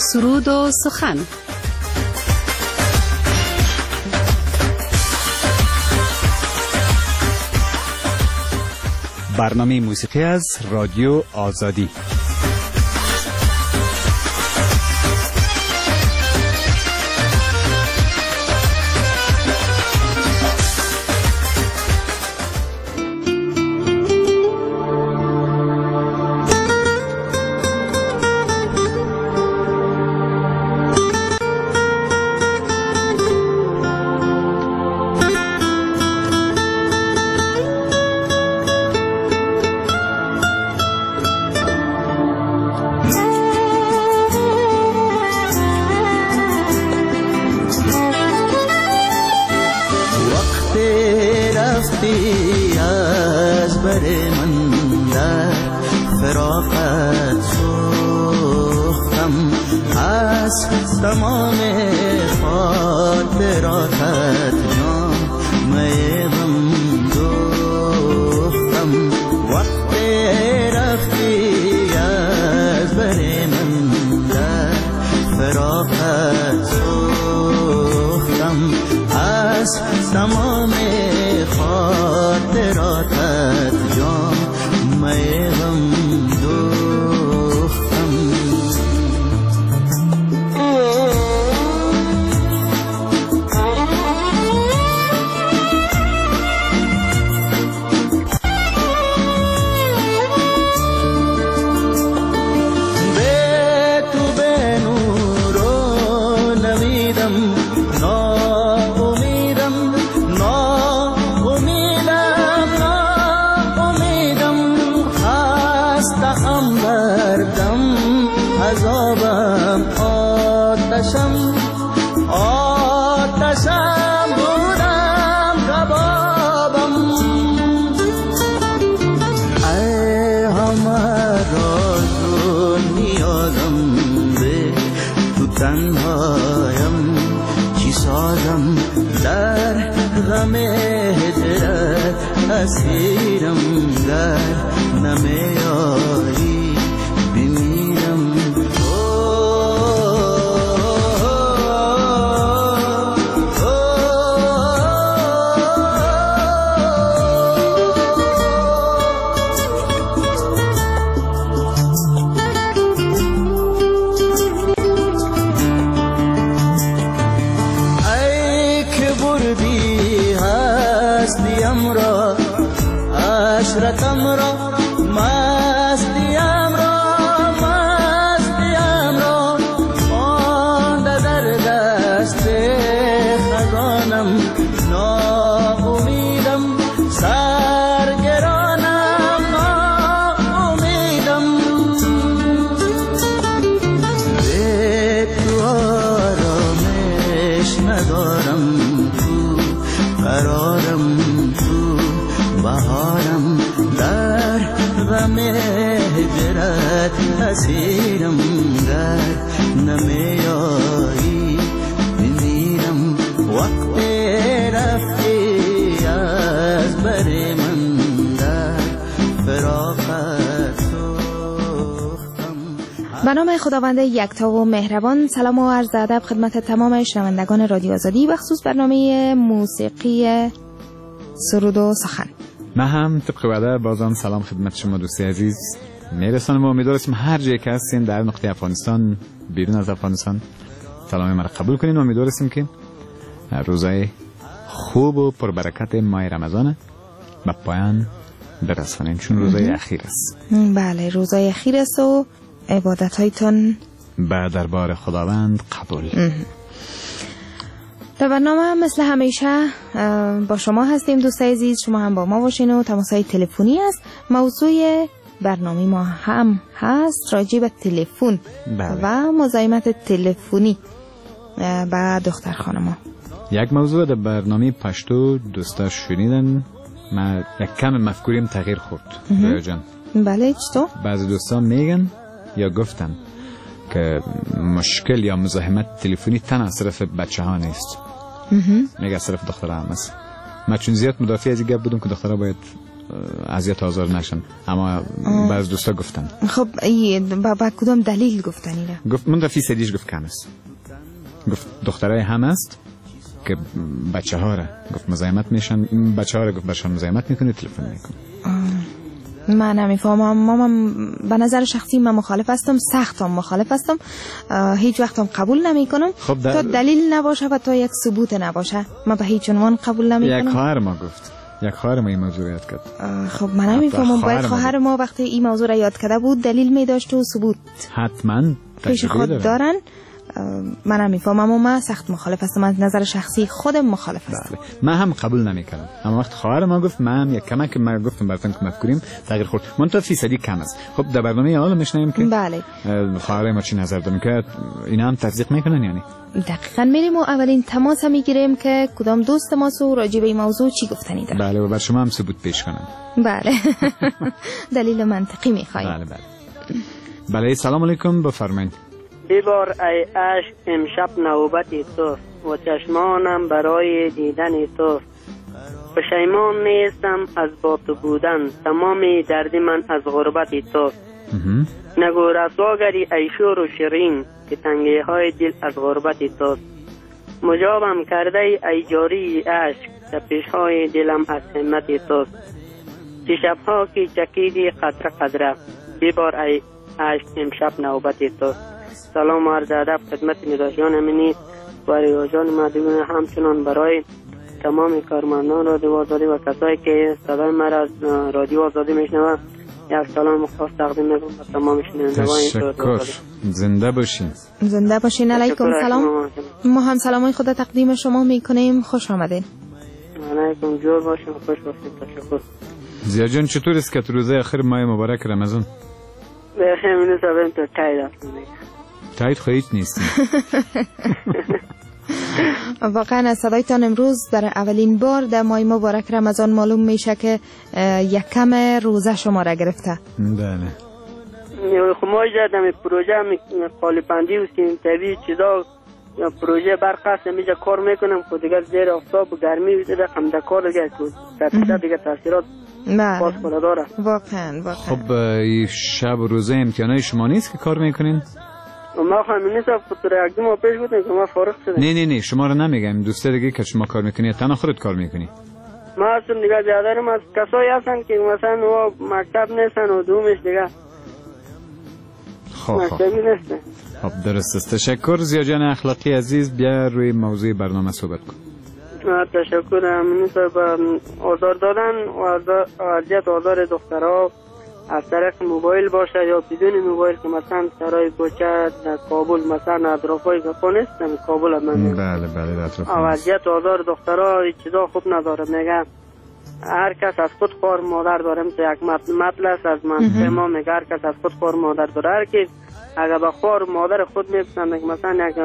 سرود و سخن. برنامه موسیقی از رادیو آزادی. تمام خاطراتت جامعه غم دوختم وقت رفتی از بر من در فراقت سوختم از تمام خاطراتت جامعه غم دوختم آتشم بودم کبابم ای همه راز و نیازم به تو تنهایم چی سازم در غم هجرت اسیرم در نمیایی بمیرم عشرتم را مستیم را مانده در دست خزانم ناامیدم سرگرانم ناامیدم به تو آرامش ندارم تو قرارم تو بهارم در غم هجرت اسیرم در نمیایی بمیرم وقت رفتی از بر من در فراقت سوختم. به نام خداوند یکتا و مهربان. سلام و عرض ادب خدمت تمام شنوندگان رادیو آزادی و خصوص برنامه موسیقی سرود و سخن. من هم طبق وعده بازم سلام خدمت شما دوستی عزیز میرسانم و امیدوارم هر جایی که هستین در نقطه افغانستان بیرون از افغانستان سلام ما را قبول کنین و امیدوارم که روزای خوب و پربرکت ماه رمضان به پایان برسونین چون روزای اخیر است. بله روزای اخیر است و عبادت هایتون به دربار خداوند قبول. در برنامه مثل همیشه با شما هستیم دوستای عزیز، شما هم با ما باشین و تماس‌های تلفنی است. موضوع برنامه ما هم هست راجع به تلفن و مزاحمت تلفنی با دختر خانما. یک موضوع در برنامه پشتو دوستا شنیدن، من یک کم مفکوریم تغییر خورد رویا جان. بله چطور؟ بعضی دوستا میگن یا گفتن که مشکل یا مزاحمت تلفنی تنها از طرف بچه ها نیست، میگه از طرف دخترها هم است. من چون زیاد مدافع از این گپ بودم که دخترها باید اذیت آزار نشن، اما بعض دوستا گفتن. خب با کدام دلیل گفتن اینا؟ گفت من فیصدیش گفت کم است. گفت دخترای هم است که بچه ها را گفت مزاحمت میشن، بچه ها را گفت بچه ها مزاحمت میکنه، تلفن میکنه. من نمیفهمم. من به نظر شخصی من مخالف هستم، سخت هم مخالف هستم، هیچ وقت هم قبول نمی کنم تا دلیل نباشه و تا یک ثبوت نباشه. من به هیچ عنوان قبول نمی کنم. یک خواهر ما گفت، یک خواهر ما این موضوع را یاد کرد. خب من نمیفهمم، باید خواهر ما وقتی این موضوع را یاد کرده بود دلیل می داشت و ثبوت حتما پیش خود دارن. من نمیفهمم و من سخت مخالف هستم. از نظر شخصی خودم مخالف هستم. من هم قبول نمیکردم، اما وقت خواهر ما گفت من یک کمک ما گفتم براتون که مفکوریم تغییر خورد. منتها فیصدی کم است. خب در برنامه حالا میشنیم که بله خواهر ما چی نظر دارن که اینا هم تصدیق میکنن. یعنی دقیقاً میریم و اولین تماس میگیریم که کدام دوست ما راجع به این موضوع چی گفتنی داره. بله و بر شما هم ثبوت پیش کنن. بله دلیل منطقی میخوایم. بله سلام علیکم، بفرمایید. ببار ای عشق امشب نوبت تو و چشمانم برای دیدن تو. پشیمان نیستم از با تو بودن، تمام درد من از غربت تو. نگو رسواگری ای شور و شیرین که تنگی های دل از غربت تو. مجابم کرده ای جاری عشق تپش های دلم از همت تو. چه شبها که چکیدی قطره قطره، ببار ای عشق امشب نوبت تو. سلام و عرض ادب خدمت نداشتان امینی و ریاجان مدیون، همچنان برای تمام کارمندان رادیو آزادی و کسایی که صدای مرا از رادیو آزادی میشنوند یک سلام خاص تقدیم میکنم به تمام شنوندگان. تشکر، زنده باشین. زنده باشین. علیکم سلام. ما هم سلامای خدا تقدیم شما میکنیم. خوش آمدین. علیکم، جور باشین، خوش باشین. تشکر. زیا جان چطور است که روزه آخر ماه مبارک رمضان؟ بخیر می‌نوشم تو تایید تایید خواهید نیستیم. واقعا از صدایتان امروز در اولین بار در ماه مبارک رمضان معلوم میشه که یکم روزه شما را گرفته. بله. خب ما جدم پروژه قالبندی و سینتوی چیزا پروژه برق میجا کار میکنم خود دیگه زیر آفتاب و گرمی رقم در کار دیگه تاثیرات باز کنه داره. واقعا. خب شب و روزه امتحانای شما نیست که کار میکنین؟ ما خواهیم نیست فتره یک دو ماه پیش بودیم که ما فارغ شدیم. نه شما رو نمیگم، دوسته دیگه که شما کار میکنی تنها خودت کار میکنی؟ ما اصلا دیگه زیادرم از کسایی هستن که مثلا و مکتب نیستن و دومش دیگه مکتبی نیستن. خب درست است. تشکر زیا جان اخلاقی عزیز. بیا روی موضوع برنامه صحبت کن. تشکر. امینی صاحب، آزار دادن و اذیت آزار دخترها از طریق موبایل باشه یا بدون موبایل که مثلا سرای کوچه در کابل مثلا اطرافای گفا نیستن کابل من. بله در اطراف. اذیت آزار دخترها این چیزا خوب نداره. میگه هر کس از خود خوار مادر داره. مثل یک مطلب از من ما میگه هر کس از خود خوار مادر داره. هر کی اگر به خوار مادر خود میپسنده که مثلا یک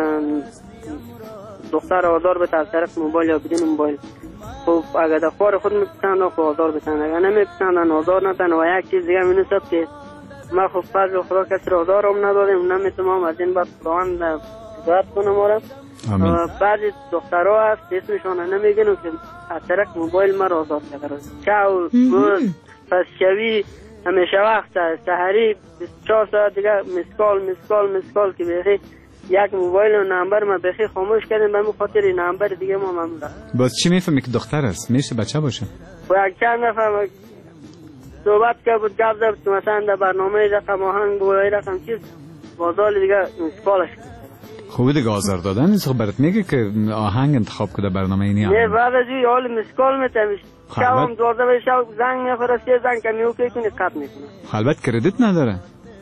دختر آزار بده از طریق موبایل یا بدون موبایل، خب اگر در خوار خود میپسنده خب آزار بتن، اگر نمیپسندن آزار نتن. و یک چیز دیگه مینوشد که ما خب فضل خدا کسی را آزار هم ندادیم، نمیتونم از این بعد خداوند هدایت کنم آره. بعضی دخترها هست اسمشان نمیگن که از طریق موبایل ما را آزار کرده. چاو روز پس شوی همیشه وقت سحری 24 ساعت دیگه مسکال که بخی یک موبایل و نمبر ما بخی خاموش کردیم به خاطر نمبر دیگه ما ممنون. باز چی میفهمی که دختر است؟ میشه بچه باشه؟ و یک چند نفر صحبت که بود گفت زد مثلا در برنامه رقم آهنگ بود رقم چیز بازال دیگه مسکالش. خوبه دیگه آزار دادن نیست. خب برات میگه که آهنگ انتخاب کنه برنامه اینی. نه بعد از این حال مسکال میتمیش شبم 12 شب زنگ میخوره 3 زنگ که میوکی کنی قط میکنه. البته کردیت نداره.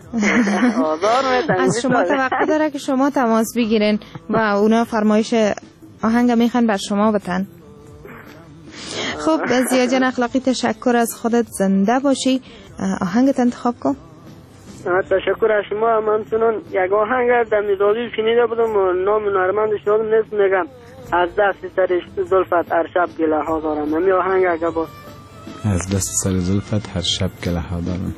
از شما توقع داره که شما تماس بگیرین و اونا فرمایش آهنگ میخوان بر شما بتن. خب زیا جان اخلاقی تشکر از خودت. زنده باشی. آهنگت انتخاب کن. تشکر از شما. من چنان یک آهنگ در میزادی شنیده بودم و نام نرمندش یادم نیست. میگم از دست سر زلفت هر شب گله ها دارم. همین آهنگ اگه با از دست سر زلفت هر شب گله ها دارم.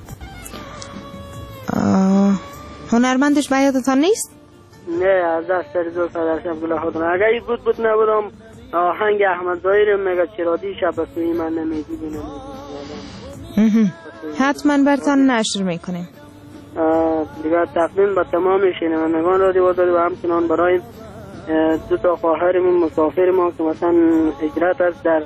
هنرمندش به یادتان نیست؟ نه از دست سر زلفت هر شب گله ها دارم. اگه این بود نبودم آهنگ احمد ظاهر میگه چرا دی شب سوی من نمیدیدی. حتما برتان نشر میکنیم. دیگر تقدیم به تمام شنوندگان رادیو آزادی و همچنان برای دو تا خواهرمون مسافر ما که مثلا هجرت است در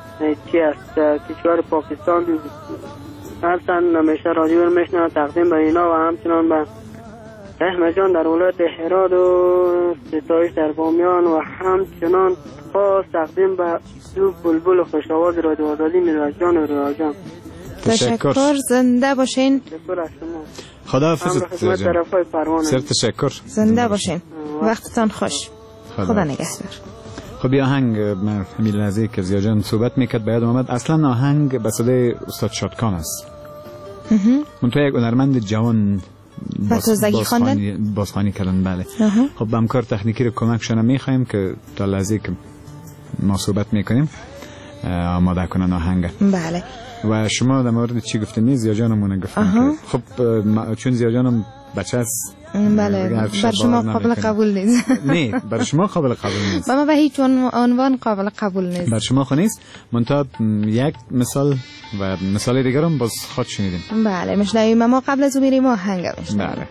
کشور پاکستان هستن، همیشه رادیو رو میشنن. تقدیم به اینا و همچنان به احمد جان در ولایت هرات و ستایش در بامیان و همچنان خاص تقدیم به دو بلبل خوش آواز رادیو آزادی میرواز جان و رواز جان. تشکر، زنده باشین. تشکر از شما. خداحافظ. سر تشکر، زنده باشین. وقتتان خوش. خدا نگهدار. خب یه آهنگ من همین لحظه که زیا جان صحبت میکرد باید اومد. اصلا آهنگ به صدای استاد شادکان است. منتها یک هنرمند جوان بازخوانی کردن. بله. خب همکار تکنیکی رو کمکشون میخوایم که تا لحظه که ما صحبت میکنیم آماده کنن آهنگ. بله. و شما در مورد چی گفتین؟ زیا جانمون گفتن. خب چون زیا جانم بچه است. بله. بر شما قابل قبول نیست. نه، بر شما قابل قبول نیست. ما به هیچ عنوان قابل قبول نیست. بر شما خو نیست. منتها یک مثال و مثال دیگر هم باز خود شنیدیم. بله میشنویم. ما قبل از میریم آهنگ میشنویم. بله.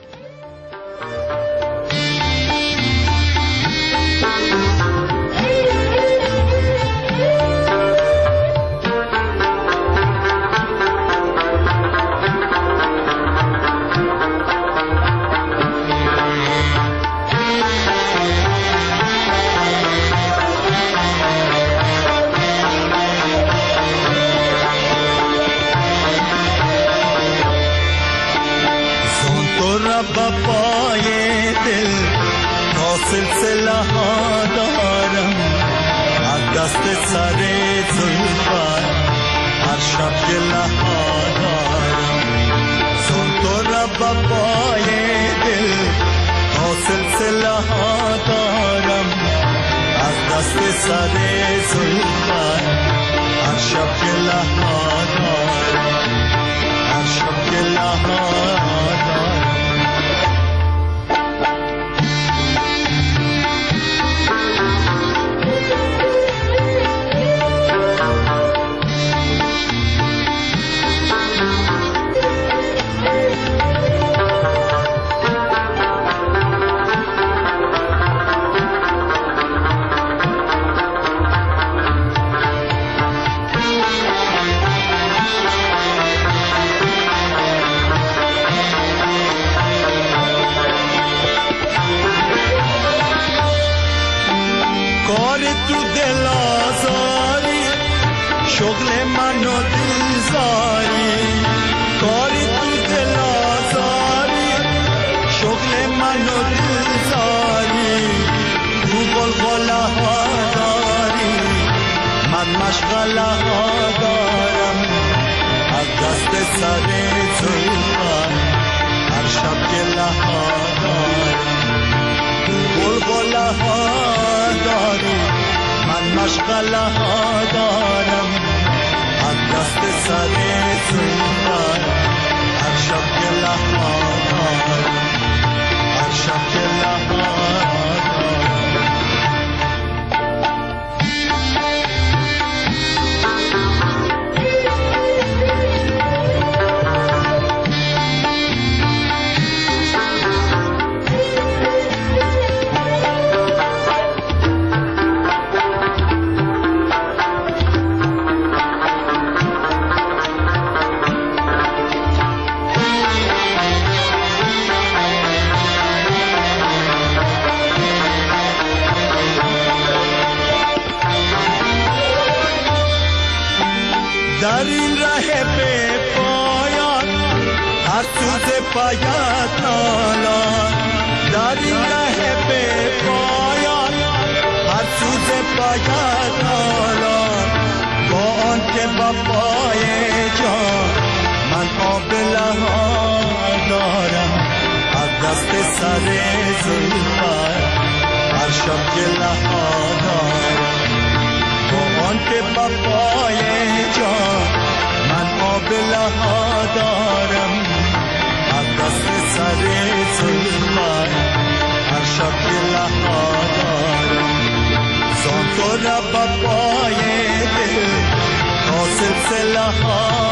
بپای دل تا سلسله ها دارم، از دست سر زلفت هر شب گله ها دارم. زن تو را بپای دل تا سلسله ها دارم، از دست سر زلفت هر شب گله ها دارم، هر شب گله ها دارم. شغل من و دلزاری، کاری تو دل آزاری، شغل من و دلزاری. تو بلبله ها داری، من مشغله ها دارم، از دست سر زلفت هر شب گله ها دارم. تو بلبله ها داری، من مشغله ها دارم، از دست سر زلفت هر شب گله ها دارم، هر شب گله ها دارم. در این ره به پایان هر سوز پایت نالان، در این ره به پایان هر سوز پایت نالان. با آن که با پای جان من آبله ها دارم، از دست سر زلفت هر شب گله ها دارم. با آن که با پای جان من آبله ها دارم، از دست سر زلفت هر شب گله ها دارم. زان تو را با پای دل تا سلسله ها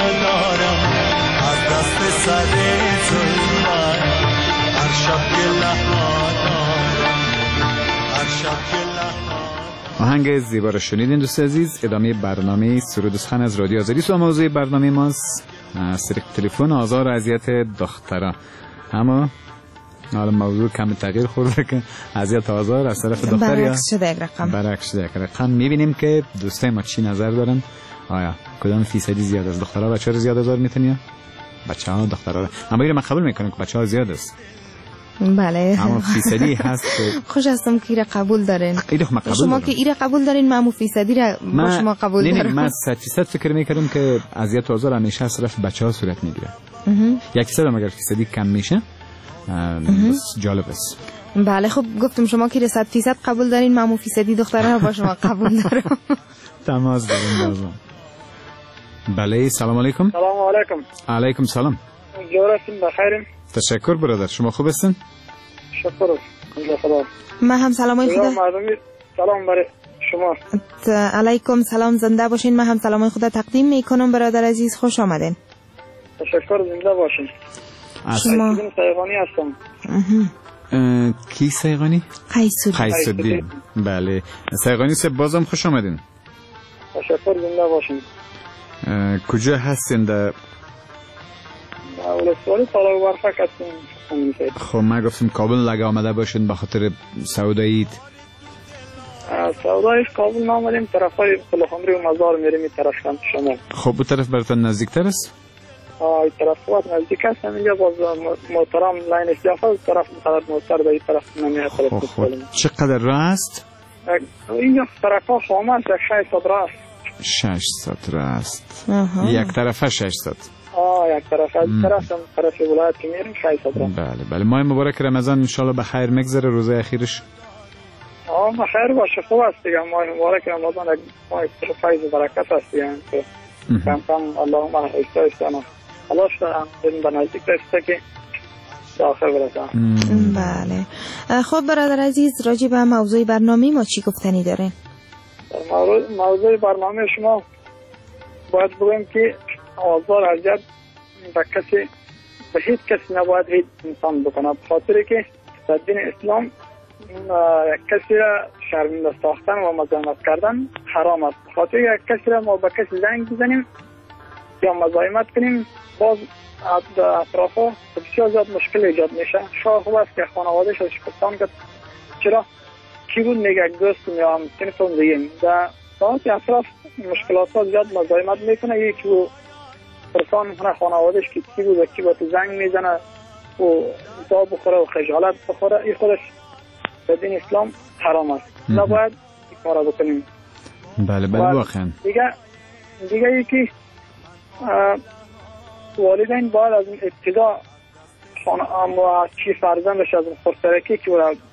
دارم از دست سر زلفت هر شب که لحظه دارم هر شب که لحظه. آهنگ زیبا را شنیدین دوست عزیز. ادامه برنامه سرود سخن از رادیو آزادی است و موضوع برنامه ماست از طریق تلفن آزار و اذیت دختران. اما حالا موضوع کم تغییر خورده که اذیت آزار از طرف دختر یا برعکس شده یک رقم. برعکس شده یک رقم. میبینیم که دوستای ما چی نظر دارن. آیا کدام فیصدی زیاد از دخترها بچه‌ها رو زیاد آزار میتونن؟ بچه‌ها دخترها. اما اینو من قبول میکنم که بچه‌ها زیاد است. بله. اما فیصدی هست که خوش هستم که ایره قبول دارین. شما که ایره قبول دارین، من فیصدی را با شما قبول دارم. من 100% فکر میکردم که اذیت و آزار همیشه از طرف بچه‌ها صورت میگیره. 1% هم اگر فیصدی کم میشه بس جالب است. بله خب گفتم شما که 100% قبول دارین، من فیصدی دخترها با شما قبول دارم. تماس داریم لازم. بله سلام علیکم. سلام علیکم. علیکم سلام. جورستین بخیرین؟ تشکر برادر. شما خوب هستین؟ شکر خدا. من هم سلامای خدا. سلام برای شما. علیکم سلام، زنده باشین. من هم سلامای خدا تقدیم میکنم برادر عزیز، خوش آمدین. تشکر، زنده باشین. شما سیغانی هستم. کی سیغانی؟ قیس‌الدین. بله سیغانی سه بازم خوش آمدین. تشکر، زنده باشین. کجا هستین؟ در ولسوالی طالب ورفک هستیم. خب من گفتم کابل لگه آمده باشین به خاطر سوداییت. سودایش کابل نامدیم، طرفای پلخمری و مزار میریم این طرف هم شما. خب اون طرف براتون نزدیکتر است؟ این طرف وقت نزدیک است. اینجا باز محترم لاین استیافه طرف مقدر محتر به این طرف نمیه. خب چقدر راه است؟ اینجا طرف ها خامه است، 600 راه است. 600 راه است. یک طرفه 600. یک طرف ولایت که میریم 600 راه. بله ماه مبارک رمضان انشالله بخیر مگذره، روزه اخیرش بخیر باشه. خوب است دیگه. ماه مبارک رمضان یک ماه فیض و برکت است دیگه. کم کم اللهم استایستانا خلاص دارم به نزدیک رسیده که داخل برسم. بله خب برادر عزیز، راجع به موضوع برنامه ما چی گفتنی دارین؟ موضوع برنامه شما باید بگویم که آزار اذیت به کسی به هیچ کسی نباید هیچ انسان بکنه، به خاطر که در دین اسلام کسی را شرمنده ساختن و مزاحمت کردن حرام است. به خاطر یک کسی را ما به کسی زنگ بزنیم یا مزاحمت کنیم، باز اطرافا بسیار زیاد مشکل ایجاد میشه. شاید خوب است که خانواده‌اش ازش پرسان کرد چرا کی بود، میگه دوستم یا همسنفم دیگه. در ساعت اطراف مشکلات ها زیاد مزاحمت میکنه. یکی و پرسان میکنه خانواده‌اش که کی بود و کی با تو زنگ میزنه و دا بخوره و خجالت بخوره. این خودش در دین اسلام حرام است، نباید این کارا بکنیم. بله واقعا. دیگه یکی والدین باید از ابتدا چی فرزندش از خودسرکی که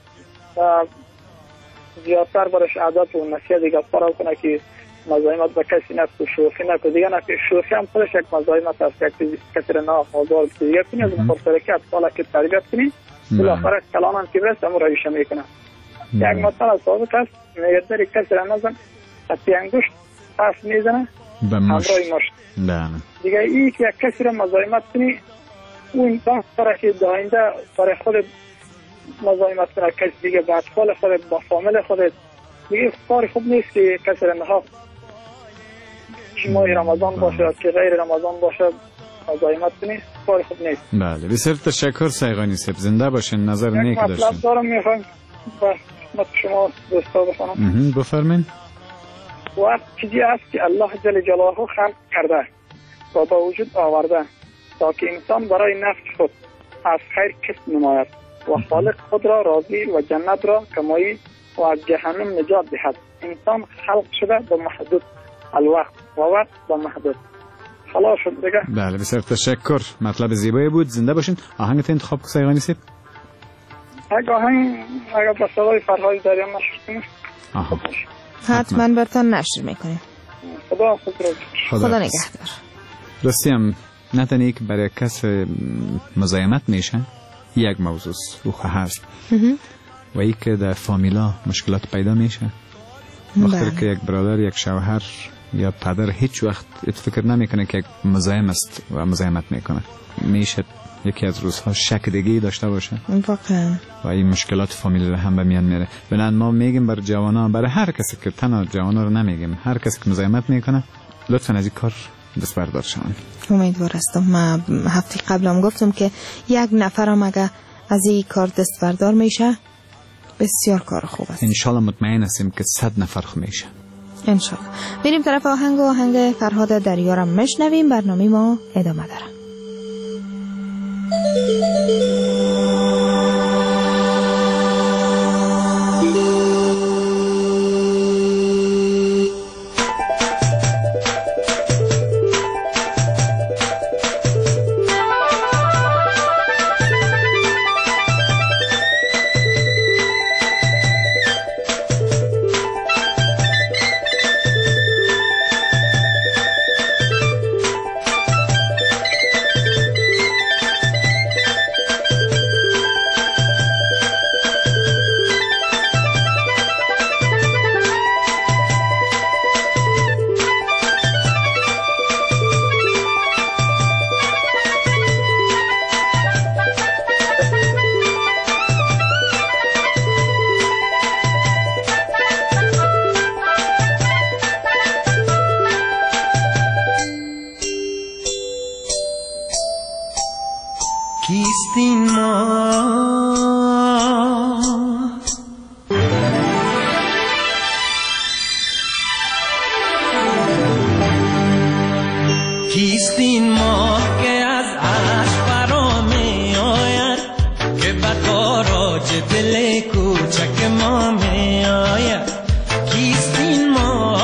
زیادتر برش عادت و نصیحت دیگه فرا کنه که مزاحمت به کسی نکنه، شوخی نکنه. دیگه نه شوخی هم خودش یک مزاحمت است که کسی را ناخوشایند دیگه کنی. از خودسرکی اطفال که تربیت کنی بالاخره کلان هم که برسه همون رویش میکنه. یک مثال ثابت است، میگه در کسی را نزن از انگشت پس میزنه همراه مشت. دیگه این که یک کسی را مزاحمت کنی اون انسان برای که داینده برای خود مزاحمت کنه کسی دیگه، با اطفال خودت، با فامیل خودت، دیگه کار خوب نیست که کسی را نها چه ماه رمضان باشه که غیر رمضان باشه مزاحمت کنی، کار خوب نیست. بله بسیار تشکر سیغانی صاحب، زنده باشین. نظر نیک داشتین. مطلب دارم میخوام با خدمت شما دوستا بخونم. بفرمایید. وقت چیزی است که الله جل جلاله خلق کرده و به وجود آورده تا که انسان برای نفس خود از خیر کسب نماید و خالق خود را راضی و جنت را کمایی و از جهنم نجات دهد. انسان خلق شده به محدود الوقت و وقت به محدود. خلاص شد دیگه. بله بسیار تشکر، مطلب زیبایی بود. زنده باشین. آهنگت انتخاب که سیغانی صاحب؟ اگر به صدای فرهاد دریان نشر کنید حتما برتان نشر میکنیم. خدا نگهدار. راستی هم نه تنها که برای کس مزاحمت میشه یک موضوع هست و ای که در فامیلا مشکلات پیدا میشه. وقتی که یک برادر یک شوهر یا پدر هیچ وقت فکر نمیکنه که مزاحم است و مزاحمت میکنه. میشه یکی از روزها شک دیگه داشته باشه واقعا و این مشکلات فامیلی رو هم به میان میاره. بنابراین ما میگیم برای جوانان، برای هر کسی که تنها جوانا رو نمیگیم، هر کسی که مزاحمت میکنه لطفا از این کار دست بردار شون. امیدوار هستم. من هفته قبلم گفتم که یک نفرم اگه از این کار دست بردار میشه بسیار کار خوب است. انشالله مطمئن هستیم که 100 نفر خوب میشه انشالله. میریم طرف آهنگ فرهاد دریا را میشنویم. برنامه ما ادامه داره. کیستین ما کیستین ما که از عشق فرا می آید که به تاراج دل کوچک ما می آید. کیستین ما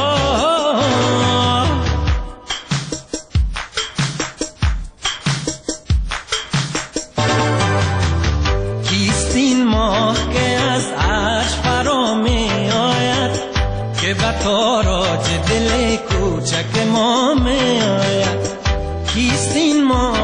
تاراج دل کوچک ما می آید. کیستین ما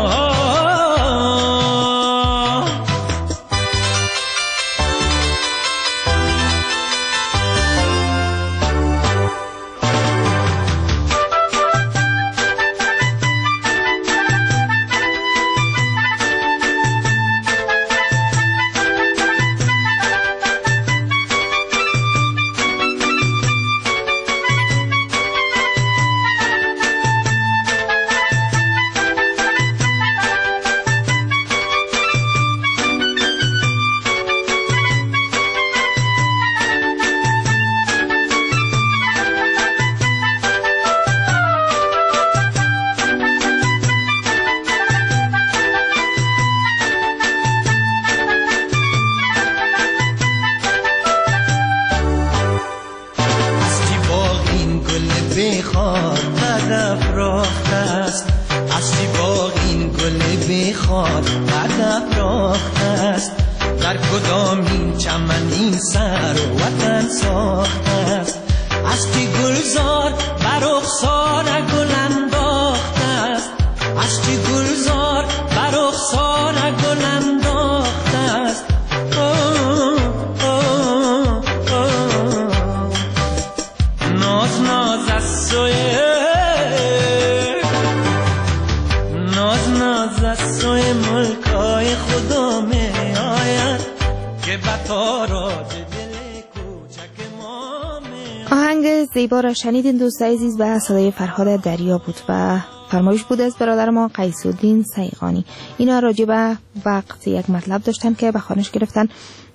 زیبا را شنیدین دوست عزیز و صدای فرهاد دریا بود و فرمایش بود از برادر ما قیس‌الدین سیغانی. اینا راجع به وقت یک مطلب داشتن که به خانش گرفتن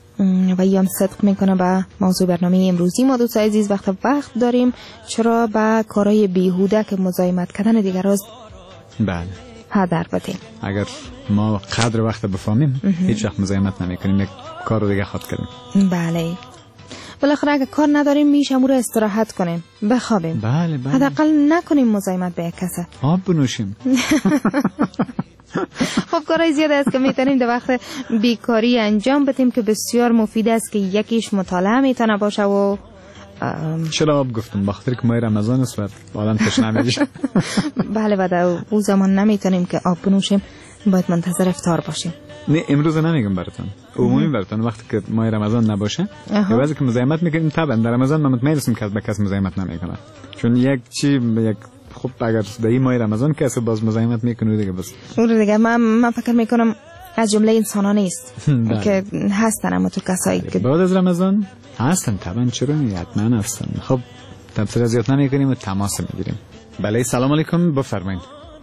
و یام صدق میکنه به موضوع برنامه امروزی ما. دوست عزیز وقت داریم چرا به کارهای بیهوده که مزاحمت کردن دیگر است بله هدر بدیم. اگر ما قدر وقت بفهمیم هیچ وقت مزاحمت نمیکنیم، یک کار رو دیگه خود کنیم. بله بالاخره اگه کار نداریم میشه امور استراحت کنیم، بخوابیم. بله حداقل نکنیم مزاحمت به یک کس. آب بنوشیم. خب کارهای زیاد است که میتونیم در وقت بیکاری انجام بدیم که بسیار مفید است که یکیش مطالعه میتونه باشه و چرا آب گفتم؟ بخاطر که ماه رمضان است و آدم تشنه میشه. بله و در اون زمان نمیتونیم که آب بنوشیم، باید منتظر افطار باشیم. نه امروز نمیگم براتون، عمومی براتون وقتی که ماه رمضان نباشه یا بعضی که مزاحمت میکنیم، طبعا در رمضان من مطمئن هستم که به کس مزاحمت نمیکنه، چون یک خب اگر در این ماه رمضان کسی باز مزاحمت میکنه دیگه بس اون دیگه من فکر میکنم از جمله انسانا نیست که هستن، اما تو کسایی که بعد از رمضان هستن طبعا، چرا نه، حتما هستن. خب تبصره زیاد نمیکنیم و تماس میگیریم. بله سلام علیکم، بفرمایید.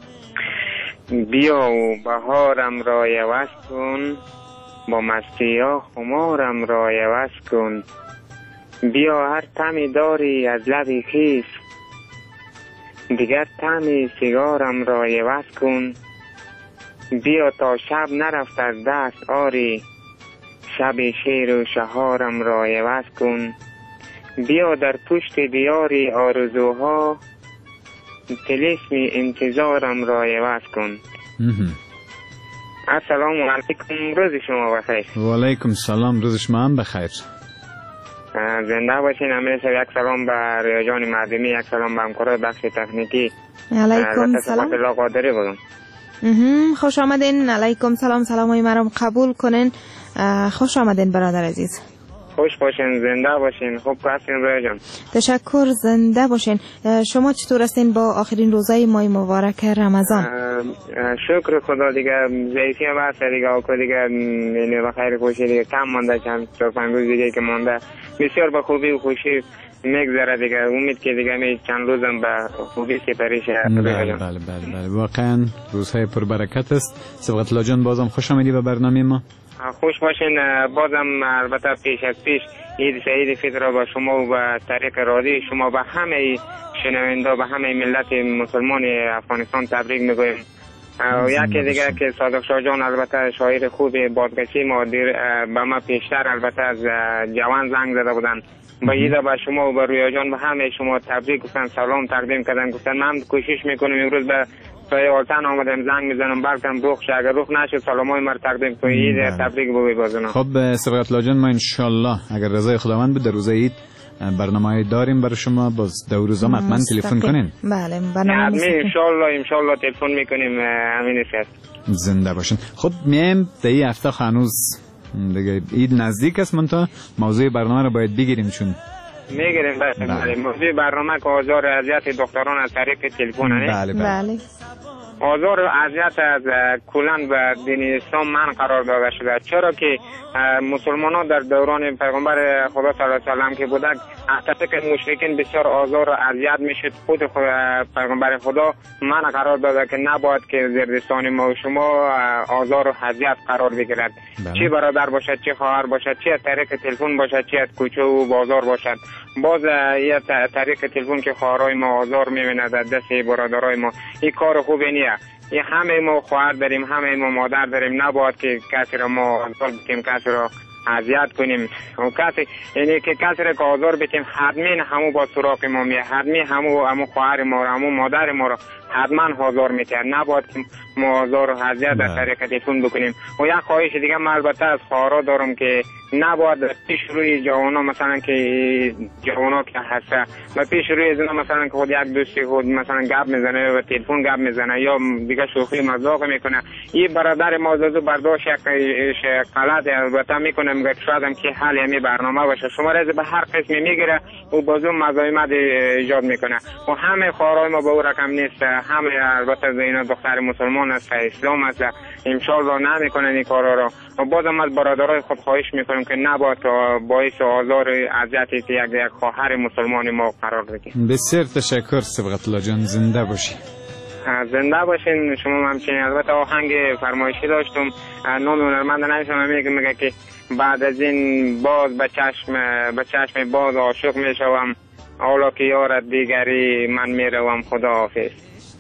بیا و بهارم را عوض کن، با مستی ها خمارم را عوض کن. بیا هر طعمی داری از لبی خیس، دیگر طعمی سیگارم را عوض کن. بیا تا شب نرفت از دست آری، شب شیر و شهارم را عوض کن. بیا در پشت دیاری آرزوها، طلسم انتظارم را عوض کن. السلام علیکم، روز شما بخیر. و علیکم سلام، روز شما هم بخیر. زنده باشین. امیر صاحب یک سلام به ریاجان مردمی، یک سلام به همکارای بخش تکنیکی. علیکم سلام. الله قادری بگم. خوش آمدین. علیکم سلام، سلامای مرا قبول کنین. خوش آمدین برادر عزیز. خوش باشین، زنده باشین. خوب هستین رویا جان؟ تشکر، زنده باشین. شما چطور هستین با آخرین روزای ماه مبارک رمضان؟ شکر خدا، دیگه ضعیفی هم هست دیگه، آقا دیگه اینه بخیر خوشی دیگه، کم مانده، چند 4-5 روز دیگه که مانده، بسیار به خوبی و خوشی میگذره دیگه. امید که دیگه می چند روزم به خوبی سپری شه. بله واقعا روزهای پربرکت است. سبقت الله جان بازم خوش آمدی به برنامه ما. خوش باشین. بازم البته پیش از پیش عید سعید فطر با شما و به طریق رادیو شما به همه شنونده، به همه ملت مسلمان افغانستان تبریک میگویم. یکی دیگه که صادق شاه جان البته شاعر خوب بازگشتی ما به ما پیشتر البته از جوان زنگ زده بودن، با ایده به شما و به رویا جان به همه شما تبریک گفتن، سلام تقدیم کردن، گفتن من کوشش میکنم امروز به سایالتن آمدم زنگ میزنم بلکم روخ شه، اگر روخ نشد سلامای مر تقدیم کنید، عید تبریک بگوی بازنا. خب سبقت الله جان، ما انشالله اگر رضای خداوند بود در روز عید برنامه‌ای داریم برای شما، باز دو روزا حتما تلفن کنین. بله برنامه انشالله تلفن میکنیم. امین است. زنده باشین. خب میایم در این هفته هنوز دیگه عید نزدیک است، منتها موضوع برنامه رو باید بگیریم چون میگیریم. بله موضوع برنامه که آزار و اذیت دختران از طریق تلفن. بله آزار و اذیت از کلن به دین اسلام من قرار داده شده، چرا که مسلمانان در دوران پیغمبر خدا صلی الله علیه و سلم که بودند از طریق مشرکین بسیار آزار و اذیت میشد. خود پیغمبر خدا من قرار داده که نباید که زیردستان ما و شما آزار و اذیت قرار بگیرد، چه برادر باشد، چه خواهر باشد، چه از طریق تلفن باشد، چه از کوچه و بازار باشد. باز یه طریق تلفن که خواهرای ما آزار میبیند از دست برادرای ما، این کار خوبی نیست. این همه ما خواهر داریم، همه ما مادر داریم، نباید که کسی را ما آزار بکنیم، کسی را اذیت کنیم. و کسی یعنی که کسی را که آزار بکنیم حتما همو با سراغ ما میه، حتما همو خواهر ما را، همو مادر ما را حتما آزار میتید. نباید که ما آزار و اذیت در طریق تلفن بکنیم. و یک خواهش دیگه من البته از خواهرا دارم که نباید پیش روی جوانا، مثلا که جوانا که هسته و پیش روی زنا مثلا که خود یک دوستی خود مثلا گپ میزنه و تلفن گپ میزنه یا دیگه شوخی مذاق میکنه، این برادر ما زدو برداشت غلط البته میکنه، میگه شاید هم که حل یمی برنامه باشه، شما رز به هر قسمی میگیره و بازو مزاحمت ایجاد میکنه. و همه خواهرای ما به اون رقم نیست، همه البته اینا دختر مسلمان است، اسلام است، انشالله نمیکنن این کارا را. و بازم از برادرای خود خواهش میکنم که نباید باعث آزار اذیت یک خواهر مسلمان ما قرار بگیریم. بسیار تشکر سبقت الله جان، زنده باشی. زنده باشین. شما همچنین. البته آهنگ فرمایشی داشتم، نام هنرمند نمیشم، میگه که بعد از این باز به چشم باز عاشق میشوم، حالا که یارت دیگری من میروم، خدا حافظ.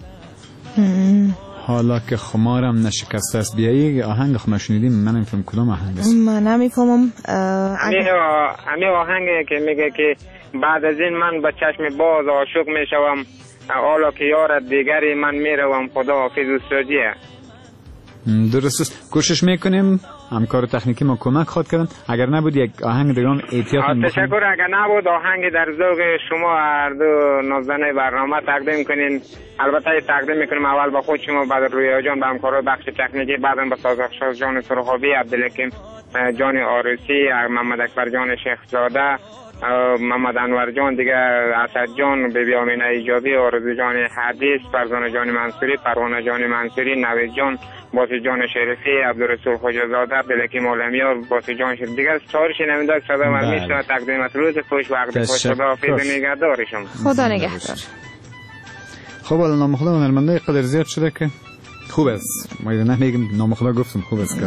حالا که خمارم نشکسته است. بیایی آهنگ خو نشنیدیم، من نمیفهم کدام آهنگ است. من نمیفهمم. همین آهنگ که میگه که بعد از این من به چشم باز عاشق میشوم، حالا که یارت دیگری من میروم، خدا حافظ. استادیه درست است. کوشش میکنیم همکار تکنیکی ما کمک خواهد کردن. اگر نبود یک آهنگ دیگه هم احتیاط تشکر. اگر نبود آهنگ در ذوق شما هر دو نازنین برنامه تقدیم کنین. البته تقدیم میکنیم اول با خود شما، بعد رویا جان، به همکارای بخش تکنیکی، بعداً به سازخشاز جان سرخابی، عبدالحکیم جان آرسی، محمد اکبر جان شیخ زاده، محمد انور جان دیگه، اسد جان، بیبی آمینه ایجابی، آرزو جان حدیث، فرزانه جان منصوری، پروانه جان منصوری، نوید جان، باسی جان شریفی، عبدالرسول خواجه‌زاده، عبدالحکیم عالمیار، باسی جان شریفی دیگه. چهار شنونده صدا من میشنوه. تقدیمت روز خوش، وقت خوش، خداحافظ و نگهدار شما. خدا نگهدار. خب الان نام خدا هنرمنده قدر زیاد شده که خوب است. ما نمیگیم نام خدا، گفتم خوب است که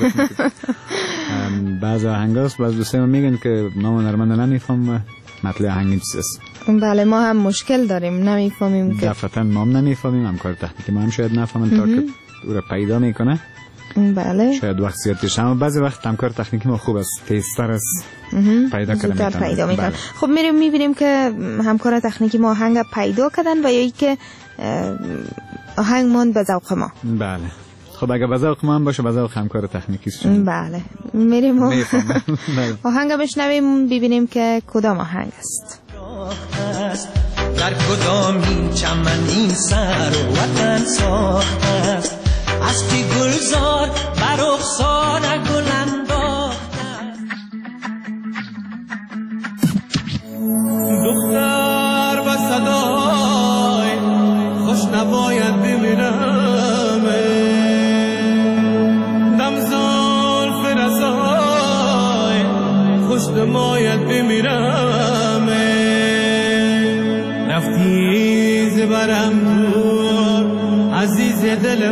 بعض آهنگاست، بعض دوستان میگن که نام هنرمنده نمیفهم مطلع آهنگ چیست. بله ما هم مشکل داریم، نمیفهمیم که دفعتا ما هم نمیفهمیم، همکار تکنیکی ما هم شاید نفهمن تا که او را پیدا میکنه. بله شاید وقت زیاد بشه، اما بعضی وقت همکار تکنیکی ما خوب است، تیزتر است، پیدا کردن. بله. خب میریم میبینیم که همکار تکنیکی ما آهنگ پیدا کردن و یا ای که آهنگ ماند به ذوق ما. بله. خب اگه به ذوق ما هم باشه، به ذوق همکار تکنیکی است. بله میریم آهنگ بشنویم ببینیم که کدام آهنگ است. در کدام این چمن این سر و وطن ساخت است، از که گلزار بر رخسار گل انداخت است. دختر و صدای خوش نباید بمیرم، دم زلف رسای خوش نباید بمیرم، رفتی زبرم دور عزیز دل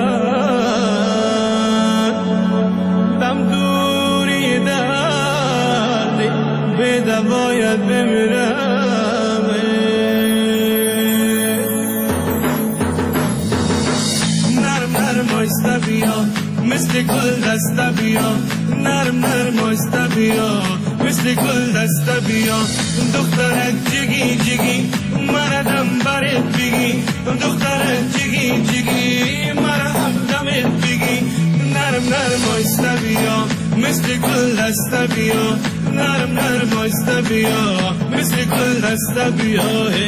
من، دم دوری درد به دواید بمیرم. نرم نرم آیسته بیا مثل گل دسته بیا، نرم نرم آیسته بیا مثل گل دسته بیا، دخترک جگی جگی مردم برت بگی، دخترک جگی جگی مردم دمت بگی، نرم نرم آیسته بیا مثل گل دسته بیا، نرم نرم آیسته بیا مثل گل دسته بیا.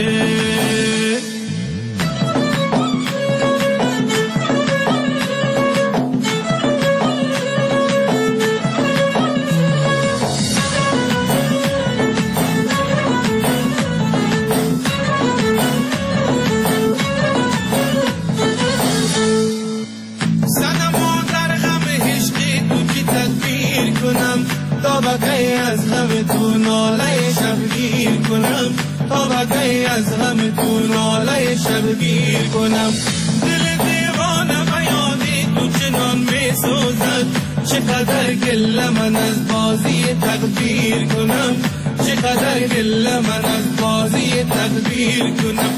تا بقی از همه تو ناله شبگیر کنم، تا بقی از همه تو ناله شبگیر کنم، دل دیوانه بیادی تو چنان می سوزد، چقدر گله من از بازی تقدیر کنم، چقدر گله من از بازی تقدیر کنم.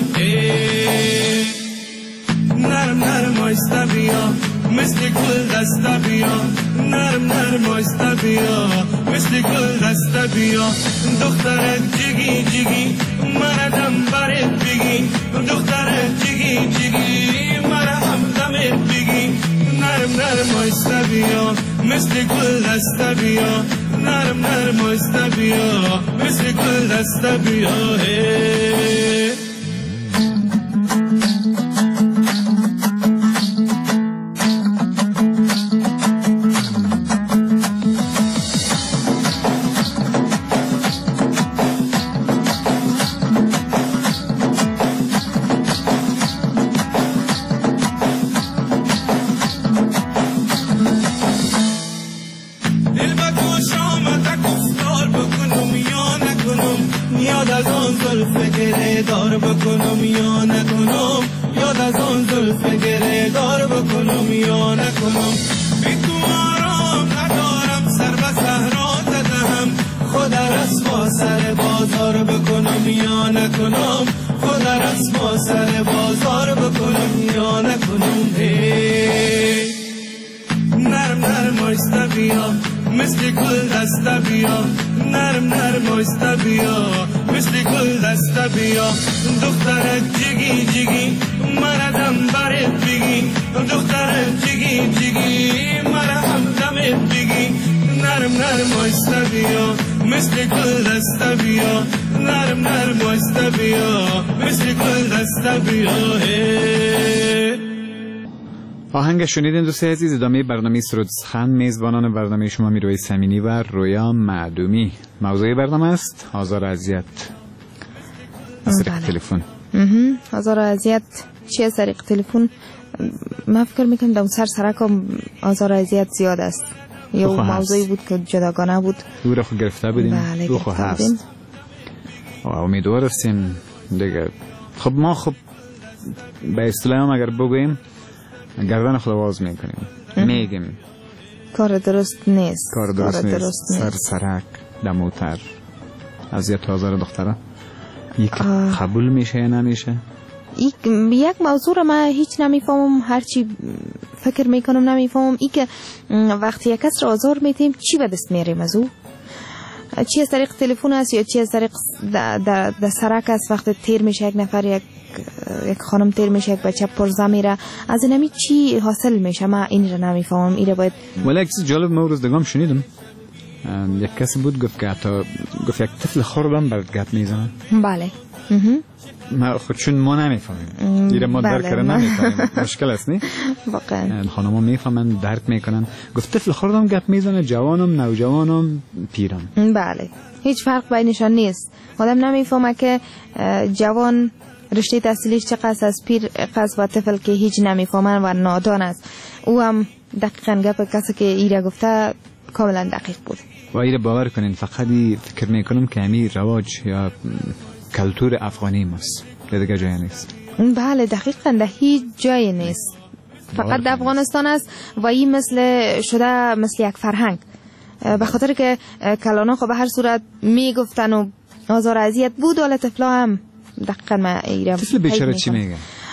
نرم نرم آیسته بیا مثل گل دسته بیا، نرم نرم آیسته بیا مثل گل دسته بیا، دخترک جگی جگی مردم برت بگی، دخترک جگی جگی مردم دمت بگی، نرم نرم آیسته بیا مثل گل دسته بیا، نرم نرم آیسته بیا مثل گل دسته بیا. یاد از آن زلف گره دار بکنم یا نکنم، یاد از آن زلف گره دار بکنم یا نکنم، بی تو آرام ندارم سر به صحرا دهم، خود رسوا سر بازار بکنم یا نکنم، خود رسوا سر بازار بکنم یا نکنم. نرم نرم آیسته بیا مثل گل دسته بیا، نرم نرم آیسته بیا مثل گل دست بیا دخترک جگی جگی مردم برت بگی دخترک جگی جگی مردم دمت بگی نرم نرم آیسته بیا مثل گل دست بیا نرم نرم آیسته بیا مثل گل دست بیا آهنگ شنیدین دوستان عزیز. ادامه برنامه سرود سخن. میزبانان برنامه شما میروی سمینی و رویا معدومی. موضوع برنامه است آزار و اذیت از طریق تلفن. آزار و اذیت چی از طریق تلفن؟ من فکر میکنم در سر سرکم آزار و اذیت زیاد است. یا موضوعی بود که جداگانه بود. او را خود گرفته بودیم. بله او خود هست. امیدوار هستیم دیگه. خب ما به اصطلاح هم اگر بگوییم گردن خود آواز میکنیم، میگیم کار درست نیست. کار درست نیست. سر سرک دموتر اذیت و آزار دختره یک قبول میشه یا نمیشه؟ یک موضوع را من هیچ نمیفهمم، هرچی فکر میکنم نمیفهمم. ای که وقتی یک کس را آزار میدیم چی به دست میاریم از او؟ چی از طریق تلفن است یا چی از طریق در سرک است؟ وقتی تیر میشه یک نفر، یک خانم تیر میشه، یک بچه پرزه میره، از اینمی چی حاصل میشه؟ من این را نمیفهمم. این را باید ولی یک چیز جالب ما روز دگام شنیدم، یک کسی بود گفت که حتی گفت یک طفل خردم برات گپ میزنه. بله. ما خودشون ما نمیفهمیم، ایره ما درک کردن نمیفهمیم. مشکل است نی؟ واقعا خانم‌ها میفهمن، درک میکنن. گفت طفل خردم گپ میزنه، جوانم، نوجوانم، پیرم. بله، هیچ فرق بینشان نیست. آدم نمیفهمه که جوان رشته تحصیلیش چقدر است، پیر قصد و طفل که هیچ نمیفهمن و نادان است. او هم دقیقاً گپ کسی که ایره گفته کاملا دقیق بود. و ایره باور کنین فقط فکر میکنم که همین رواج یا کلتور افغانی ماست، دیگه جایی نیست. بله دقیقاً در هیچ جایی نیست، فقط در افغانستان است و این مثل یک فرهنگ. به خاطر که کلانا خب به هر صورت میگفتن و آزار اذیت بود، ولی طفلا هم دقیقاً ما ایرم طفل بیچاره چی میگه؟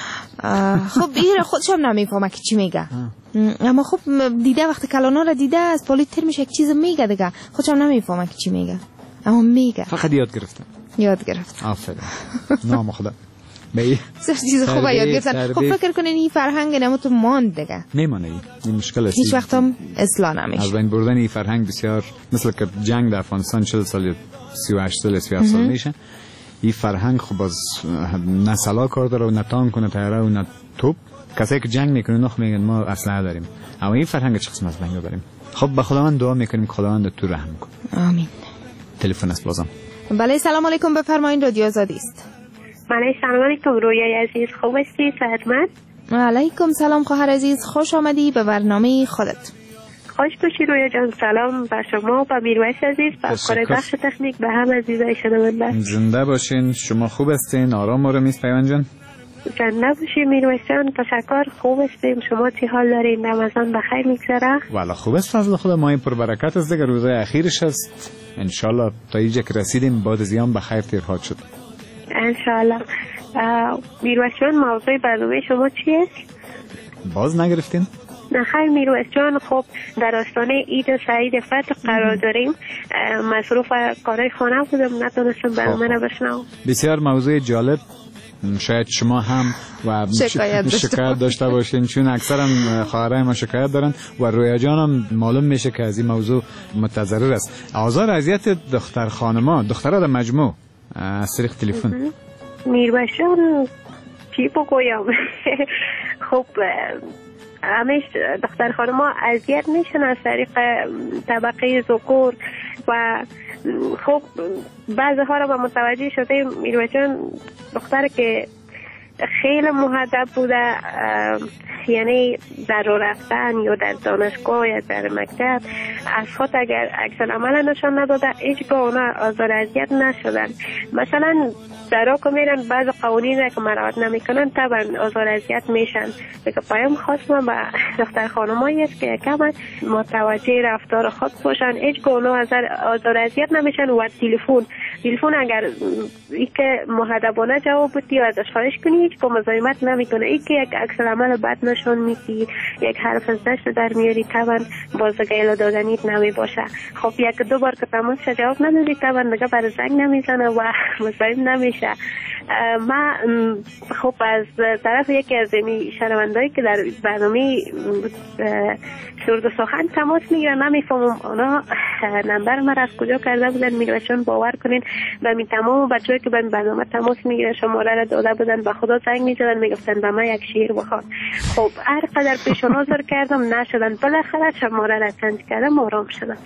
خب ایره خودش هم نمیفهمه که چی میگه. اما خب دیده وقتی کلانا را دیده از پلیس تیر میشه یک چیز میگه دیگه، خودش هم نمیفهمه که چی میگه، اما میگه. فقط یاد گرفت. آفرین. نام خدا. به چیز خوبه یاد گرفتن. خب فکر کنین این فرهنگ نمو تو ماند دیگه. نمیمونه. این مشکل است. هیچ وقت هم اصلاح نمیشه. از بین بردن این فرهنگ بسیار مثل که جنگ در افغانستان 40 سال 38 سال 37 سال میشه. این فرهنگ خب از نه سلا کار داره و نه تانک کنه تیاره و نه توپ. کسایی که جنگ میکنن نخ میگن ما اسلحه داریم. اما این فرهنگ چه قسم از بین ببریم؟ خب به خداوند دعا میکنیم که خداوند تو رحم کنه. آمین. تلفن است بازم. بله سلام علیکم، بفرمایید. رادیو آزادی است. بله سلام علیکم رویای عزیز، خوب هستی؟ صحتمند؟ علیکم سلام خواهر عزیز، خوش آمدی به برنامه خودت. خوش باشی رویا جان. سلام به شما، به میرویس عزیز، به کار بخش تکنیک، به هم عزیزای شنونده. زنده باشین. شما خوب هستین؟ آرام آرامیست پیوند جان؟ زنده باشی میرویس جان، تشکر. خوب هستیم. شما چی حال دارین؟ رمضان بخیر میگذره؟ والا خوب است فضل خدا. ماه پر برکت است دیگه، روزای اخیرش است. انشالله تا اینجا که رسیدیم بعد از ایام بخیر تیرهات شد انشالله. میرویس جان موضوع برنامه شما چی است؟ باز نگرفتین؟ نه خیر میرویس جان، خب در آستانه عید سعید فطر قرار داریم. مصروف کارهای خانه بودم، نتونستم برنامه رو بشنوم. بسیار موضوع جالب. شاید شما هم و شکایت داشته باشین، چون اکثرا خواهرای ما شکایت دارن و رویا جان هم معلوم میشه که از این موضوع متضرر است. آزار اذیت دختر خانما، دخترها در مجموع از طریق تلفن. میرویس جان چی بگویم؟ خب همیش دختر خانما اذیت میشن از طریق طبقه ذکور و خب بعضی ها رو با متوجه شده میرویس جان، دختر که خیلی مهذب بوده، یعنی در راه رفتن یا در دانشگاه یا در مکتب از خود اگر عکس العمل نشان نداده هیچگاه اونا آزار اذیت نشدن. مثلا درا که میرن بعض قوانین را که مراعات نمیکنن طبعا آزار اذیت میشن. دیگه پیام خاص من به دختر خانمایی است که کما متوجه رفتار خود باشن، هیچگاه اونا آزار اذیت نمیشن. و تلفن اگر ای که مؤدبانه جواب بدی و ازش خواهش کنی هیچ که مزاحمت نمیکنه. این که یک عکس العمل بد نشون میدی، یک حرف از دست در میاری، طبعا باز دیگه الا دادنیت نمی باشه. خب یک دو بار که تماس جواب ندادی طبعا دیگه بر زنگ نمیزنه و مزاحم نمیشه. ما خب از طرف یکی از شنوندهایی که در برنامه سرد و سخن تماس میگیرن نمیفهمم اونا نمبر ما از کجا کرده بودن، میگن چون باور کنین به می تمام بچه‌ای که به برنامه تماس میگیرن شماره را داده بودن، به خدا زنگ میزدن میگفتن به من یک شعر بخوان. خب هر قدر پیش و نظر کردم نشدن، بالاخره شماره را سنج کردم آرام شدم.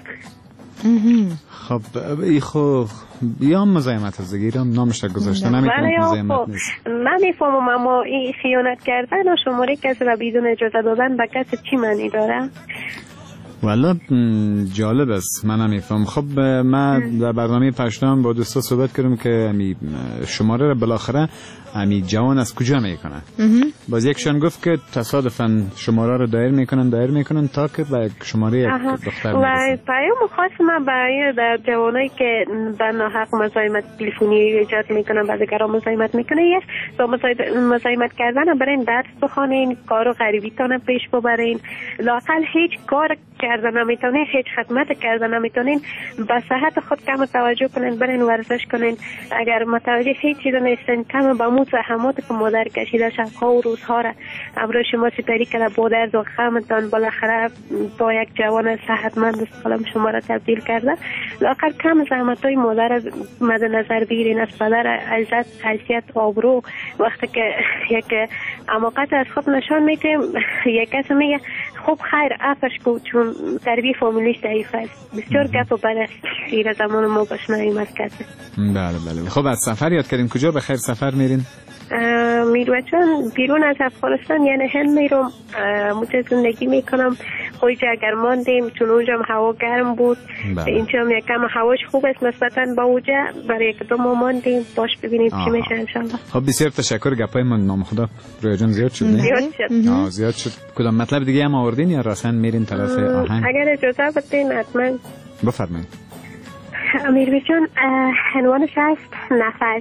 خب ای خو یا مزاحمت از دیگه نامش را گذاشته نمیکنه مزاحمت نیست. نمیفهمم اما این خیانت کردن و شماره کسی را بدون اجازه دادن به کسی چی معنی داره؟ والا جالب است، من نمیفهم. خب من در برنامه پشتام با دوستا صحبت کردم که شماره را بالاخره جوان از کجا میکنن. باز یکشان گفت که تصادفاً شماره رو دایر میکنن تا که به شماره یک دختر و پیام خاص من برای در جوانایی که به ناحق مزاحمت تلفنی ایجاد میکنن و دیگران مزاحمت میکنه یک با مزاحمت کردن برین درس بخونین، کارو غریبیتون پیش ببرین، لااقل هیچ کار کردن نمیتونین، هیچ خدمت کردن نمیتونین، به صحت خود کم توجه کنین، برین ورزش کنین. اگر متوجه هیچ چیز نیستین کم با مو زحماتی که مادر کشیده شبها و روزها را امروز شما سپری کرده با درد و غمتان بالاخره با یک جوان صحتمند سالم شما را تبدیل کرده، لااقل کم زحمت‌های مادر مد نظر بگیرین. از پدر عزت، حیثیت، آبرو وقتی که یک عماقت از خود نشان میدیم، یک کس میگه خب خیر عفوش کو چون تربیت فامیلیش ضعیف است. بسیار گپ و بد است زیر زمان ما بشنویم از کسی. بله. خب از سفر یاد کردین، کجا به خیر سفر میرین؟ میرم چون بیرون از افغانستان یعنی هند میرم، مجه زندگی میکنم. خویجه اگر ماندیم چون اونجا هوا گرم بود، اینجا هم یکم هواش خوب است نسبتا با اونجا، برای یک دو ماه ماندیم باش ببینیم چی میشه انشالله. خب بسیار تشکر. گپای من نام خدا رویا جان زیاد شد. زیاد شد. کدام مطلب دیگه هم آوردین یا راسن میرین طرف آهنگ؟ اگر اجازه بدین حتما بفرمایید. امیر جان عنوانش هست نفس.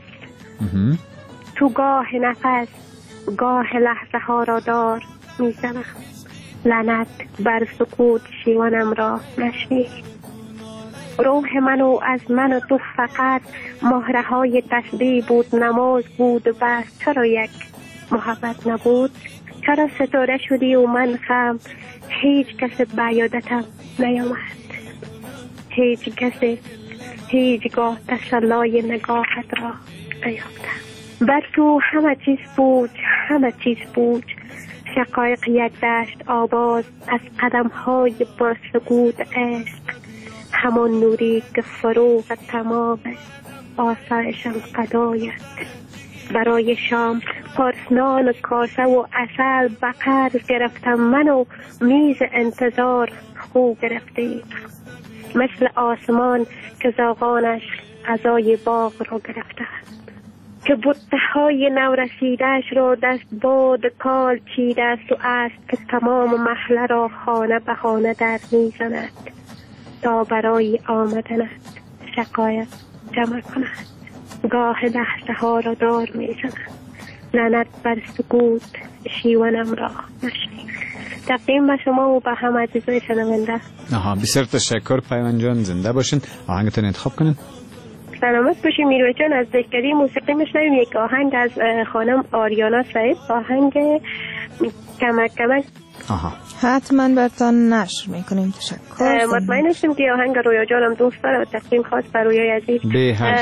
تو گاه نفس گاه لحظه ها را دار میزنم، لعنت بر سکوت شیوانم را نشنید. روح منو از من و تو فقط مهره های تسبیح بود، نماز بود بس. چرا یک محبت نبود؟ چرا ستاره شدی و من خم؟ هیچ کس به یادتم نیامد، هیچ کس هیچگاه تسلای نگاهت را نیافتم. بر تو همه چیز بود، شقایق یک دشت آواز از قدم های پرسکوت عشق، همان نوری که فروغ تمام آسایشم قدایت. برای شام پرسنان کاسه و عسل به قرض گرفتم من و میز انتظار خو گرفتیم، مثل آسمان که زاغانش عزای باغ را گرفتند، که بطه های نورسیدش را دست باد کال چیده است و است که تمام محله را خانه به خانه در میزند تا برای آمدنت شقایق جمع کند. گاه لحظه ها را دار میزند، لعنت بر سکوت شیوانم را نشنید. تقدیم به شما و به همه عزیزای شنونده. بسیار تشکر پیمان جان، زنده باشین. آهنگتون انتخاب کنین. سلامت باشی میروی جان. از دهکده موسیقی میشنویم یک آهنگ از خانم آریانا صاحب، آهنگ کمک. حتما برتان نشر میکنیم. تشکر. مطمئن هستیم که آهنگ رویا جانم دوست داره و تقدیم خاص بر رویای عزیز. به هر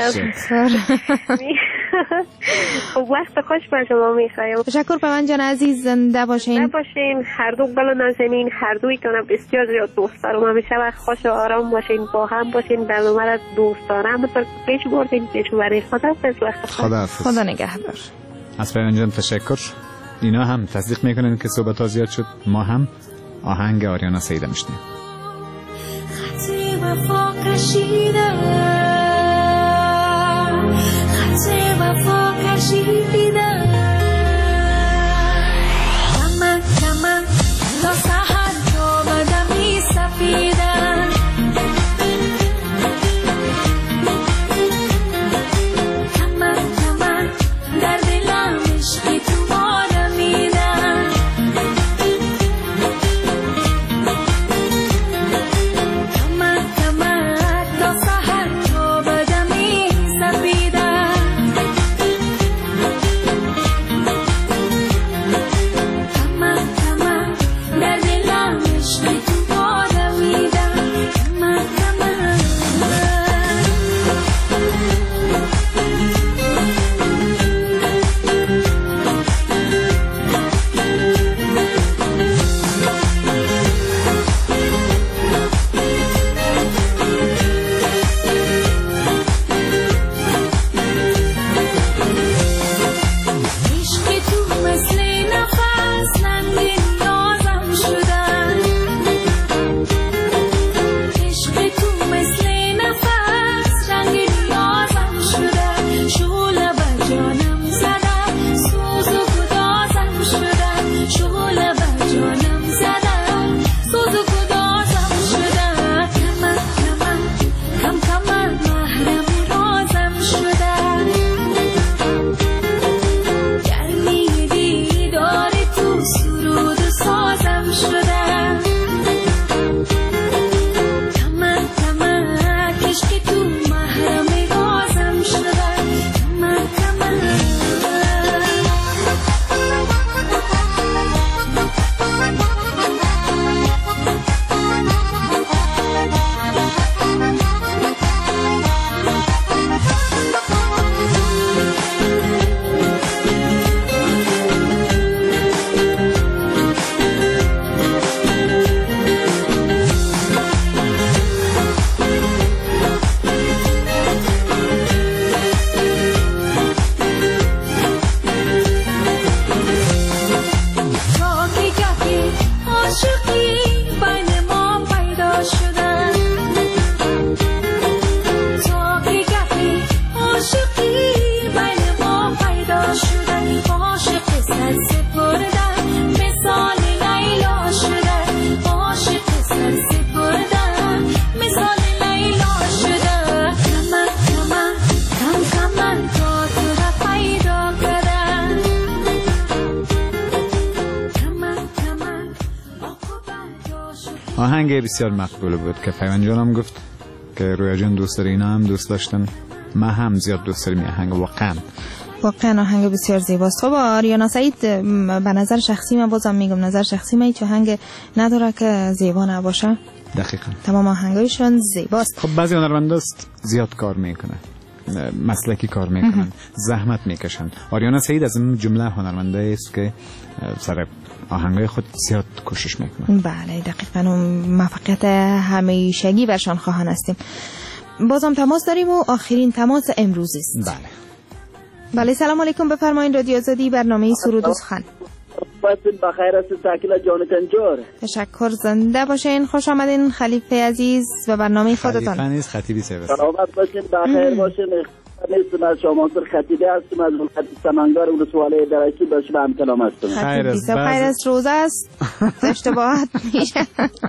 وقت خوش بر شما میخوایم. تشکر پیمان جان عزیز، زنده باشین. هر دو بلا نازنین، هر دوی کنم بسیار زیاد دوست دارم. همیشه وقت خوش و آرام باشین، با هم باشین، برنامه را دوست دارم. همونطور پیش بردین پیش برین. خدا نگهدار. از پیمان جان تشکر. اینا هم تصدیق میکنن که صحبت ها زیاد شد. ما هم آهنگ آریانا سیده میشنیم. خط وفا کشیدم، خط وفا کشیدم، کمن تا سحر آمدم ای سفیدم، کمن در دلم عشقی آهنگ بسیار مقبول بود که پیمان جانم گفت که رویا جان دوست داره، اینا هم دوست داشتن، من هم زیاد دوست دارم این آهنگ. واقعا آهنگ بسیار زیباست. خب آریانا سعید، به نظر شخصی من بازم میگم نظر شخصی من هیچ آهنگ نداره که زیبا نباشه. دقیقاً تمام آهنگایشون زیباست. خب بعضی هنرمنداست زیاد کار میکنه، مسلکی کار میکنن، زحمت میکشن. آریانا سعید از این جمله هنرمندایی است که سر آهنگای خود زیاد کوشش میکنن. بله دقیقاً، موفقیت همیشگی برشان خواهان هستیم. بازم تماس داریم و آخرین تماس امروزی است. بله سلام علیکم، بفرمایید. رادیو آزادی، برنامه سرود و سخن. بخیر است ساکلا جانتان جور. تشکر، زنده باشین. خوش آمدین خلیفه عزیز و برنامه خودتان. خلیفه نیست، خطیبی سیوست. سلامت باشین، بخیر باشین. نیستم از شما خطیبی هستم از سمنگار ولسوالی درکی به شما هم کلام هستم. خطیبی خیر است، روزه است، اشتباهات میشه.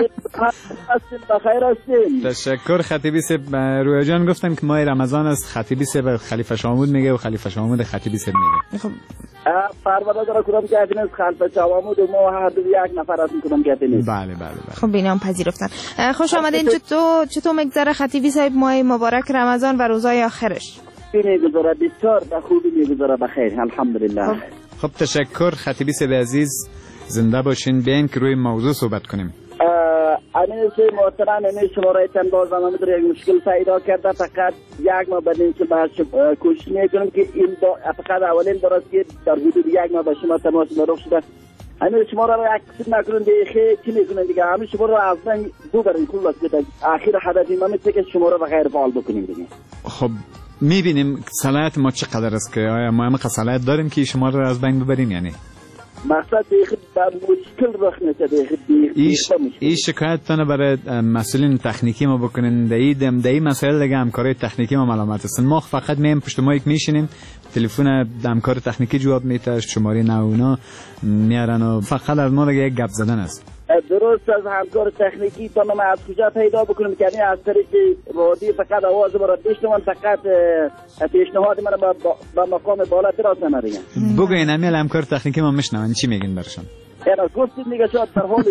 بخیر هستیم. تشکر خطیبی سیب. رویا جان گفتن که ماه رمضان است، خطیبی سیب خلیفه شامود میگه و خلیفه شامود خطیبی سیب میگه. خب پرواز را کدام کافی نیست، خلیفه شامود و ما هر دو یک نفر هستیم کدام کافی نیست. بله. خب اینا هم پذیرفتن. خوش آمدین. چطور میگذره خطیبی صاحب ماه مبارک رمضان و روزهای آخرش؟ میگذره بسیار به خوبی میگذره، بخیر الحمدلله. خب تشکر خطیبی سیب عزیز، زنده باشین. بیاین که روی موضوع صحبت کنیم. امین سه محترم، امین شمارایتان باز هم یک مشکل پیدا کرده، فقط یک ما بدین که باید کوشش میکنم که این فقط اولین بار است که در حدود یک ما به شما تماس برقرار شده. همین شما را اکسید نکنند دیگه، چی میکنند دیگه، همین شما را از من ببرین کل است که آخر هدفی ما میشه که شما را به غیر فعال بکنیم دیگه. خب میبینیم صلاحیت ما چقدر است که آیا ما هم صلاحیت داریم که شما را از بین ببریم؟ یعنی مقصد دیگه در مشکل رخ میشه دیگه. این شکایتتان برای مسئولین تکنیکی ما بکنین، دایی مسائل دیگه همکارای تکنیکی ما ملامت هستن. ما فقط میم پشت مایک میشینیم، تلفن همکار تکنیکی جواب میده، شماره نونا میارن و فقط از ما دیگه یک گپ زدن است. درست از همکار تکنیکی تا ما از کجا پیدا بکنیم که یعنی از طریق رادیو فقط آواز ما را بشنون، فقط پیشنهاد من با مقام بالا دراز نمیدین. بگوین امیل همکار تکنیکی ما میشنون چی میگین برشان؟ یعنی گفتید میگه شاید در حالش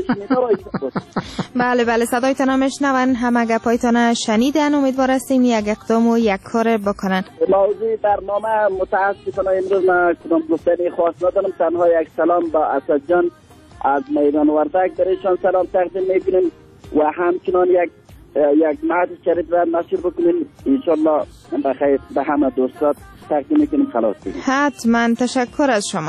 نیست. بله صدایتان هم میشنون، همه گپایتان شنیدن. امیدوار هستیم یک اقدام و یک کار بکنن. موضوع برنامه متاسفانه امروز من کدام گفتنی خاص ندارم، تنها یک سلام با اسد جان از میدان وردک برایشان سلام تقدیم میکنیم و همچنان یک مهد شریف را نشر بکنیم انشالله بخیر به همه دوستات تقدیم میکنیم. خلاص بگیم حتما. تشکر از شما.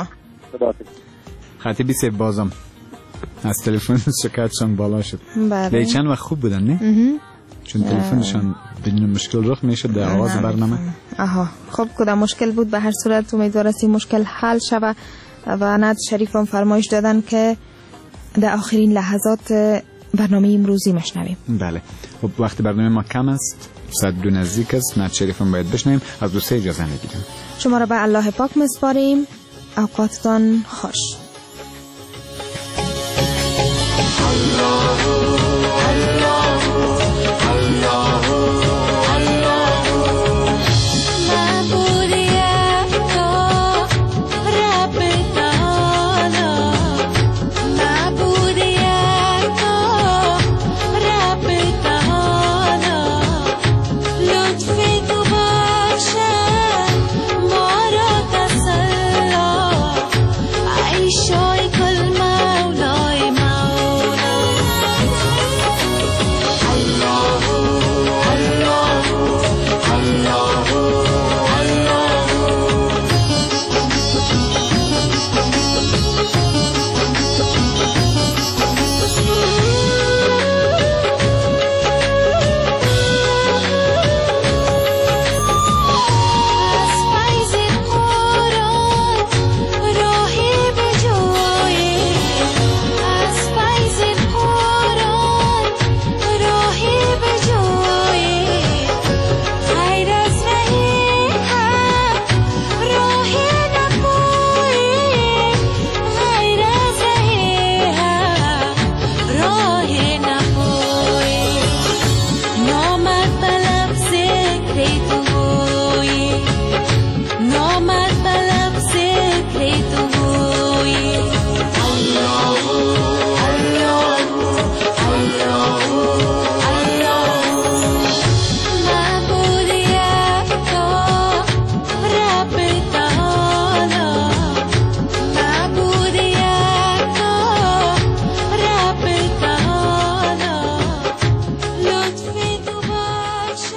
خطیبی سیب بازم از تلفن شکایتشان بالا شد. بله چند وقت خوب بودن نه؟ چون تلفنشان بدون مشکل رخ میشد در آغاز برنامه. خب کدام مشکل بود، به هر صورت امیدوار هستیم مشکل حل شود و ناد شریف هم فرمایش دادن که در آخرین لحظات برنامه امروزی مشنویم. بله خب وقت برنامه ما کم است، ساعت 2 نزدیک است، ناد شریف هم باید بشنویم. از دوسته اجازه میگیرم. شما را به الله پاک میسپاریم. اوقاتتان خوش.